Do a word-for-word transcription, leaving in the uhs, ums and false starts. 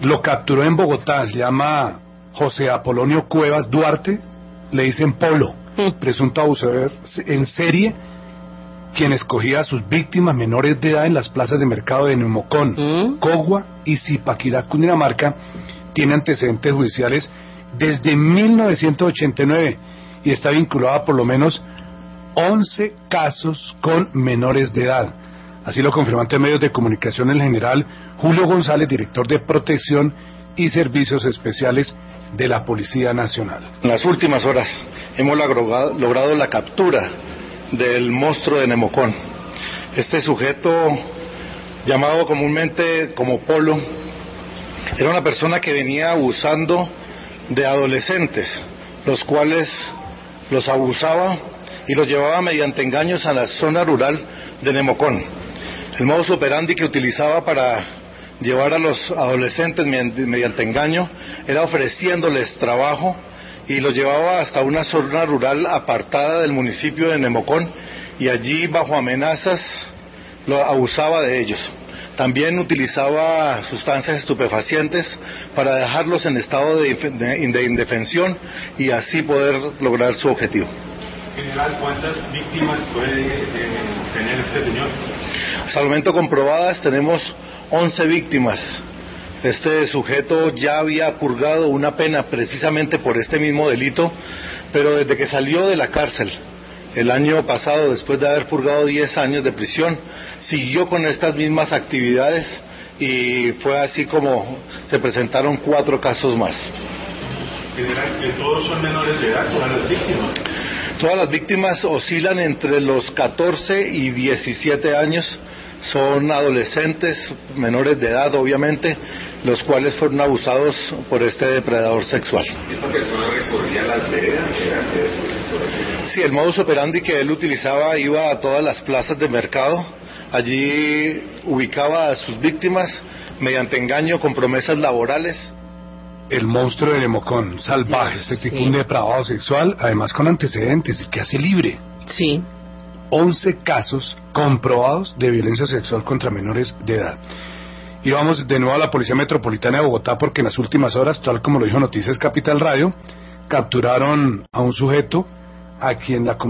Lo capturó en Bogotá, se llama José Apolonio Cuevas Duarte, le dicen Polo, mm. presunto abusador en serie, quien escogía a sus víctimas menores de edad en las plazas de mercado de Nemocón, mm. Cogua y Zipaquirá, Cundinamarca. Tiene antecedentes judiciales desde mil novecientos ochenta y nueve y está vinculado a por lo menos once casos con menores de edad. Así lo confirmó ante medios de comunicación el general Julio González, director de Protección y Servicios Especiales de la Policía Nacional. En las últimas horas hemos logrado, logrado la captura del monstruo de Nemocón. Este sujeto, llamado comúnmente como Polo, era una persona que venía abusando de adolescentes, los cuales los abusaba y los llevaba mediante engaños a la zona rural de Nemocón. El modus operandi que utilizaba para llevar a los adolescentes mediante engaño era ofreciéndoles trabajo y los llevaba hasta una zona rural apartada del municipio de Nemocón y allí bajo amenazas lo abusaba de ellos. También utilizaba sustancias estupefacientes para dejarlos en estado de, de, de indefensión y así poder lograr su objetivo. General, ¿cuántas víctimas puede eh, tener este señor? Hasta el momento comprobadas tenemos once víctimas. Este sujeto ya había purgado una pena precisamente por este mismo delito, pero desde que salió de la cárcel el año pasado, después de haber purgado diez años de prisión, siguió con estas mismas actividades y fue así como se presentaron cuatro casos más. General, ¿que todos son menores de edad, todas las víctimas? Todas las víctimas oscilan entre los catorce y diecisiete años, son adolescentes, menores de edad obviamente, los cuales fueron abusados por este depredador sexual. ¿Esta persona recorría las veredas? Sí, el modus operandi que él utilizaba iba a todas las plazas de mercado, allí ubicaba a sus víctimas mediante engaño con promesas laborales. El monstruo de Nemocón, salvaje, este tipo sí. Un depravado sexual, además con antecedentes y que hace libre. Sí. once casos comprobados de violencia sexual contra menores de edad. Y vamos de nuevo a la Policía Metropolitana de Bogotá porque en las últimas horas, tal como lo dijo Noticias Capital Radio, capturaron a un sujeto a quien la